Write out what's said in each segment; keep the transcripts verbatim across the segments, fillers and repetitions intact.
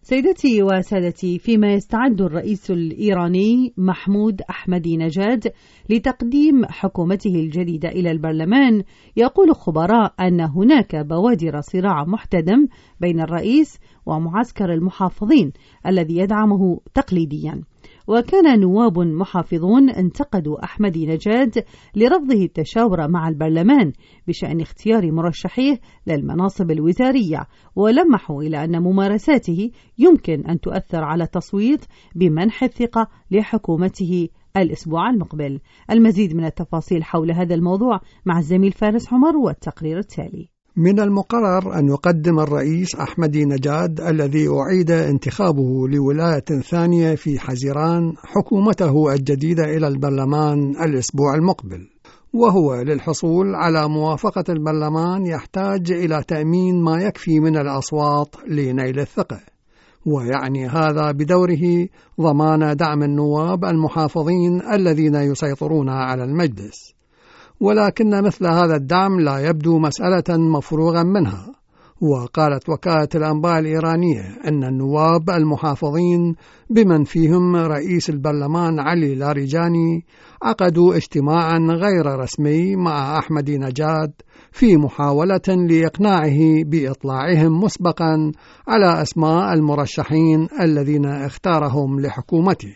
سيدتي وسادتي، فيما يستعد الرئيس الإيراني محمود أحمدي نژاد لتقديم حكومته الجديدة إلى البرلمان، يقول خبراء أن هناك بوادر صراع محتدم بين الرئيس ومعسكر المحافظين الذي يدعمه تقليديا. وكان نواب محافظون انتقدوا أحمدي نژاد لرفضه التشاور مع البرلمان بشأن اختيار مرشحيه للمناصب الوزارية، ولمحوا إلى أن ممارساته يمكن أن تؤثر على التصويت بمنح الثقة لحكومته الأسبوع المقبل. المزيد من التفاصيل حول هذا الموضوع مع الزميل فارس حمر والتقرير التالي. من المقرر أن يقدم الرئيس أحمدي نژاد الذي أعيد انتخابه لولاية ثانية في حزيران حكومته الجديدة إلى البرلمان الأسبوع المقبل، وهو للحصول على موافقة البرلمان يحتاج إلى تأمين ما يكفي من الأصوات لنيل الثقة، ويعني هذا بدوره ضمان دعم النواب المحافظين الذين يسيطرون على المجلس. ولكن مثل هذا الدعم لا يبدو مسألة مفروغا منها. وقالت وكالة الأنباء الإيرانية أن النواب المحافظين بمن فيهم رئيس البرلمان علي لاریجانی عقدوا اجتماعا غير رسمي مع أحمدي نژاد في محاولة لإقناعه بإطلاعهم مسبقا على أسماء المرشحين الذين اختارهم لحكومته،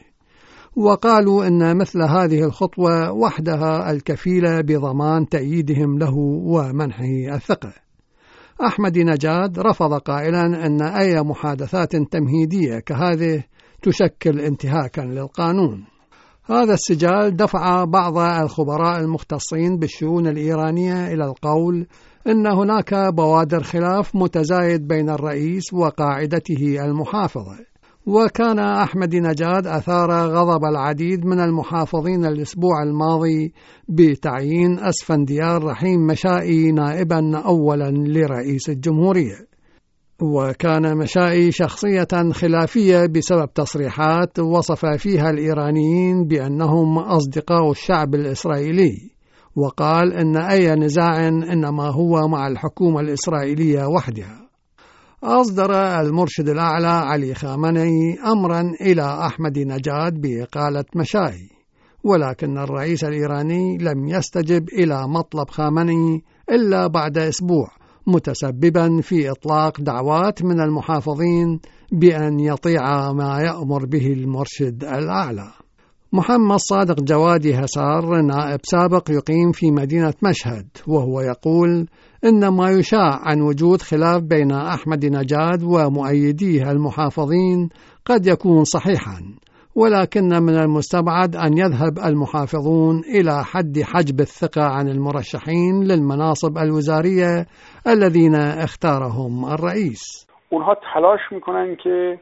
وقالوا إن مثل هذه الخطوة وحدها الكفيلة بضمان تأييدهم له ومنحه الثقة. أحمدي نژاد رفض قائلا أن أي محادثات تمهيدية كهذه تشكل انتهاكا للقانون. هذا السجال دفع بعض الخبراء المختصين بالشؤون الإيرانية إلى القول إن هناك بوادر خلاف متزايد بين الرئيس وقاعدته المحافظة. وكان أحمدي نژاد أثار غضب العديد من المحافظين الأسبوع الماضي بتعيين اسفنديار رحيم مشائي نائبا أولا لرئيس الجمهورية. وكان مشائي شخصية خلافية بسبب تصريحات وصف فيها الإيرانيين بأنهم أصدقاء الشعب الإسرائيلي، وقال إن أي نزاع إنما هو مع الحكومة الإسرائيلية وحدها. أصدر المرشد الأعلى علي خامنئي أمرا إلى أحمدي نژاد بإقالة مشائي، ولكن الرئيس الإيراني لم يستجب إلى مطلب خامنئي إلا بعد أسبوع، متسببا في إطلاق دعوات من المحافظين بأن يطيع ما يأمر به المرشد الأعلى. محمد صادق جوادي هسار نائب سابق يقيم في مدينة مشهد، وهو يقول إن ما يشاع عن وجود خلاف بين أحمدي نژاد ومؤيديه المحافظين قد يكون صحيحا، ولكن من المستبعد أن يذهب المحافظون إلى حد حجب الثقة عن المرشحين للمناصب الوزارية الذين اختارهم الرئيس. اونها تلاش میکنن که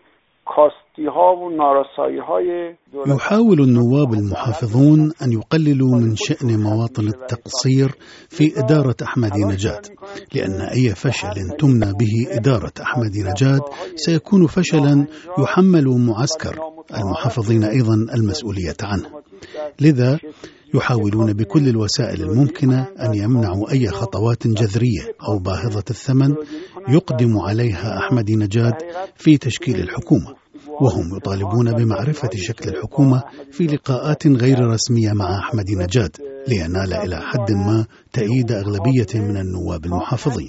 يحاول النواب المحافظون أن يقللوا من شأن مواطن التقصير في إدارة أحمدي نژاد، لأن أي فشل تمنى به إدارة أحمدي نژاد سيكون فشلا يحمل معسكر المحافظين أيضا المسؤولية عنه. لذا يحاولون بكل الوسائل الممكنة أن يمنعوا أي خطوات جذرية أو باهظة الثمن يقدم عليها أحمدي نژاد في تشكيل الحكومة، وهم يطالبون بمعرفة شكل الحكومة في لقاءات غير رسمية مع أحمدي نژاد لينال إلى حد ما تأييد أغلبية من النواب المحافظين.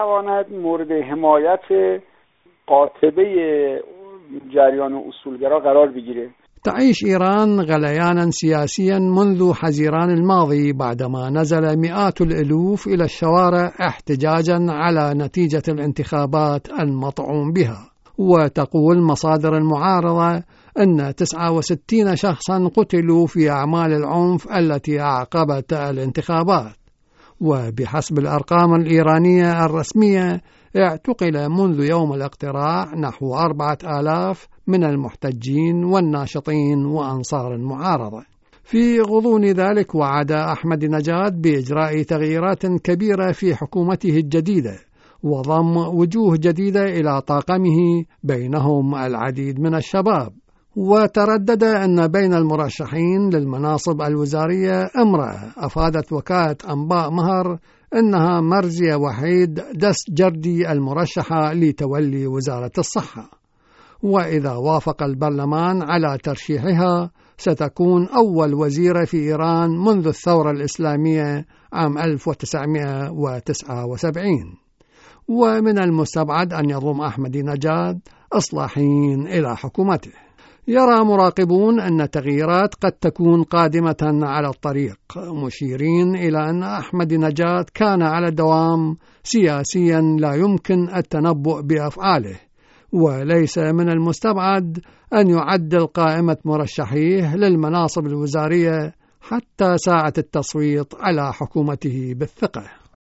تعيش إيران غليانا سياسيا منذ حزيران الماضي، بعدما نزل مئات الألوف إلى الشوارع احتجاجا على نتيجة الانتخابات المطعون بها. وتقول مصادر المعارضة أن تسعة وستين شخصا قتلوا في أعمال العنف التي أعقبت الانتخابات. وبحسب الأرقام الإيرانية الرسمية اعتقل منذ يوم الاقتراع نحو أربعة آلاف من المحتجين والناشطين وأنصار المعارضة. في غضون ذلك وعد أحمدي نژاد بإجراء تغييرات كبيرة في حكومته الجديدة وضم وجوه جديدة إلى طاقمه بينهم العديد من الشباب. وتردد أن بين المرشحين للمناصب الوزارية امرأة أفادت وكالة أنباء مهر أنها مرزية وحيد دست جردي المرشحة لتولي وزارة الصحة. وإذا وافق البرلمان على ترشيحها ستكون أول وزيرة في إيران منذ الثورة الإسلامية عام ألف وتسعمائة وتسعة وسبعين. ومن المستبعد أن يضم أحمدي نجاد إصلاحيين إلى حكومته. يرى مراقبون أن التغييرات قد تكون قادمة على الطريق، مشيرين إلى أن أحمدي نجاد كان على الدوام سياسيا لا يمكن التنبؤ بأفعاله، وليس من المستبعد أن يعدل قائمة مرشحيه للمناصب الوزارية حتى ساعة التصويت على حكومته بالثقة.